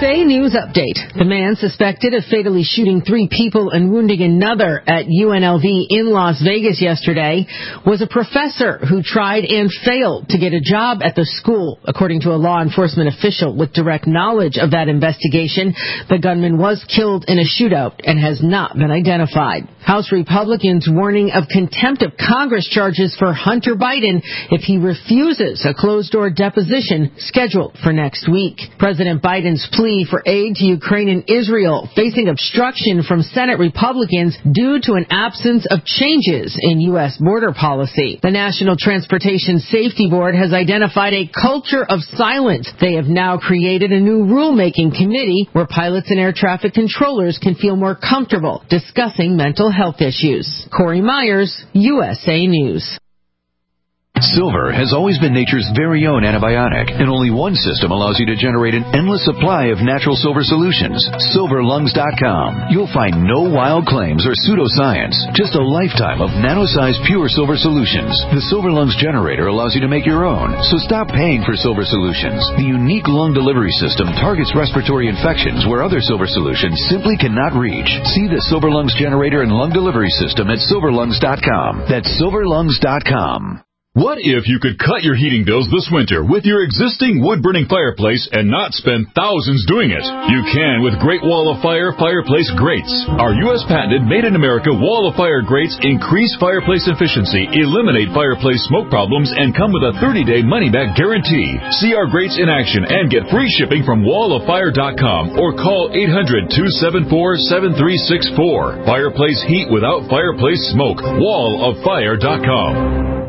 USA News Update. The man suspected of fatally shooting 3 people and wounding another at UNLV in Las Vegas yesterday was a professor who tried and failed to get a job at the school. According to a law enforcement official with direct knowledge of that investigation, the gunman was killed in a shootout and has not been identified. House Republicans warning of contempt of Congress charges for Hunter Biden if he refuses a closed-door deposition scheduled for next week. President Biden's plea for aid to Ukraine and Israel facing obstruction from Senate Republicans due to an absence of changes in U.S. border policy. The National Transportation Safety Board has identified a culture of silence. They have now created a new rulemaking committee where pilots and air traffic controllers can feel more comfortable discussing mental health issues. Corey Myers, USA News. Silver has always been nature's very own antibiotic, and only one system allows you to generate an endless supply of natural silver solutions. SilverLungs.com. You'll find no wild claims or pseudoscience, just a lifetime of nano-sized pure silver solutions. The Silver Lungs generator allows you to make your own, so stop paying for silver solutions. The unique lung delivery system targets respiratory infections where other silver solutions simply cannot reach. See the Silver Lungs generator and lung delivery system at SilverLungs.com. That's SilverLungs.com. What if you could cut your heating bills this winter with your existing wood-burning fireplace and not spend thousands doing it? You can with Great Wall of Fire fireplace grates. Our U.S. patented made-in-America Wall of Fire grates increase fireplace efficiency, eliminate fireplace smoke problems, and come with a 30-day money-back guarantee. See our grates in action and get free shipping from walloffire.com or call 800-274-7364. Fireplace heat without fireplace smoke. walloffire.com.